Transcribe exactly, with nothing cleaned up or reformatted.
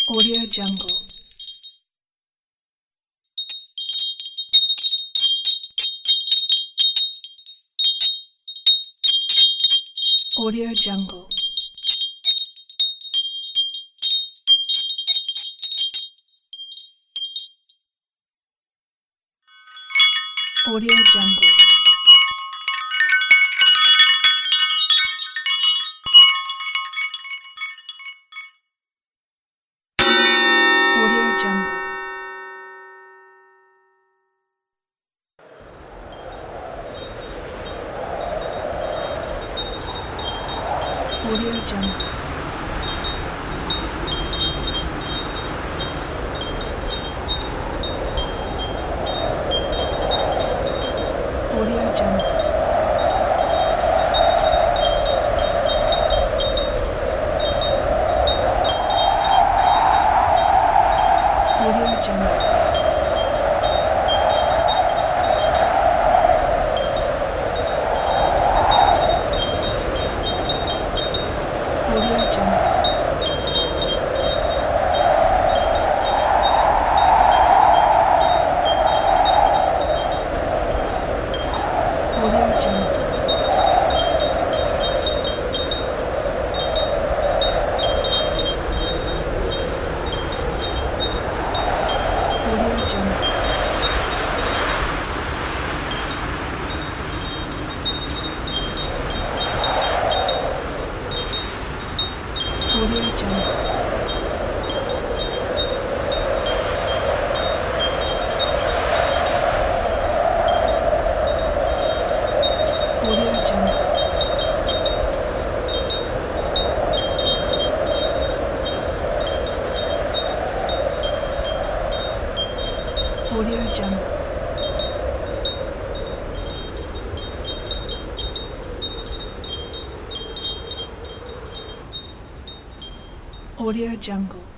Audio Jungle. Audio Jungle. Audio Jungle. Audio Jungle. Audio Jungle. Audio Jungle. Audio Jungle. Audio Jungle. Audio Jungle. Audio Jungle. Audio Jungle. Audio Jungle. Audio Jungle. Audio Jungle.